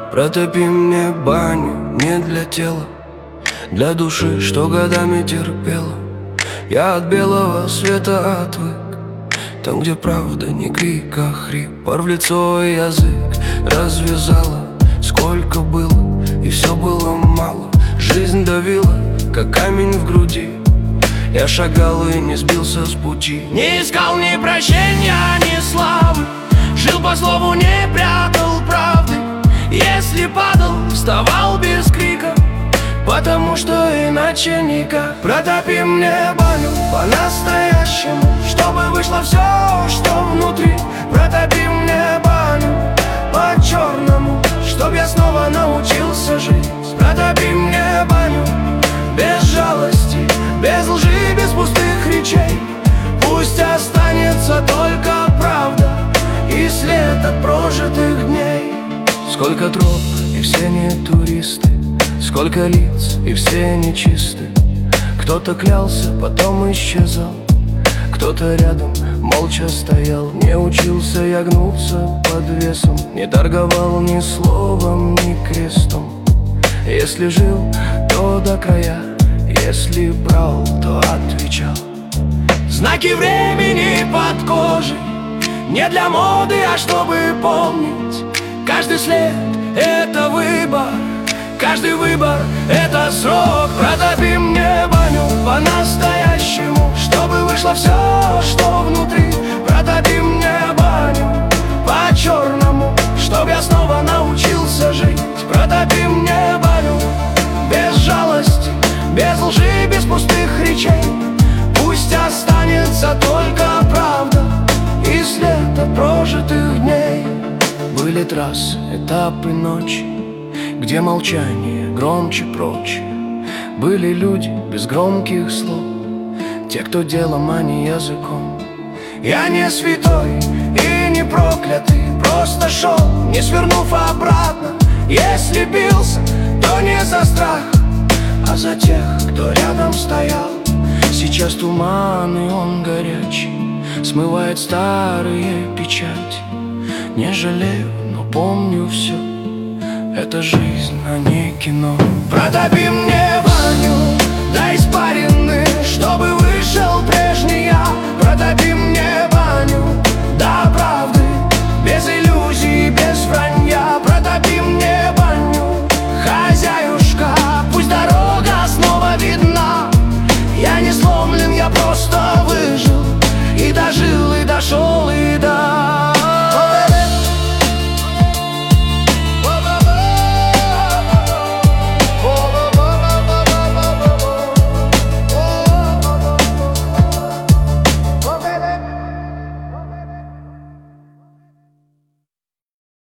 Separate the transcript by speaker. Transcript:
Speaker 1: Протопи мне баню не для тела, для души, что годами терпела. Я от белого света отвык, там, где правда не крик, а хрип. Пар в лицо и язык развязала. Сколько было, и все было мало. Жизнь давила, как камень в груди. Я шагал и не сбился с пути.
Speaker 2: Не искал ни прощения, ни славы. Жил по слову, не прятал правды. Если падал, вставал без крика, потому что иначе никак. Протопи мне баню по-настоящему, чтобы вышло все, что внутри. Протопи мне баню по-черному, чтоб я снова научился жить. Протопи мне баню без жалости, без лжи, без пустых речей. Пусть останется только правда и след от прожитых дней.
Speaker 1: Сколько троп, и все не туристы, сколько лиц, и все нечисты. Кто-то клялся, потом исчезал, кто-то рядом молча стоял. Не учился я гнуться под весом, не торговал ни словом, ни крестом. Если жил, то до края, если брал, то отвечал.
Speaker 2: Знаки времени под кожей, не для моды, а чтобы помнить. Каждый след — это выбор, каждый выбор — это срок. Протопи мне баню по-настоящему, чтобы вышло все, что внутри. Протопи мне баню по-черному, чтоб я снова научился жить. Протопи мне баню без жалости, без лжи, без пустых речей. Пусть останется только правда и след от прожитых дней.
Speaker 1: Были трассы, этапы ночи, где молчание громче прочее. Были люди без громких слов, те, кто делом, а не языком.
Speaker 2: Я не святой и не проклятый, просто шел, не свернув обратно. Если бился, то не за страх, а за тех, кто рядом стоял.
Speaker 1: Сейчас туман, и он горячий, смывает старые печати. Не жалею, но помню все, это жизнь, а не кино.
Speaker 2: Протопи мне баню, дай испарин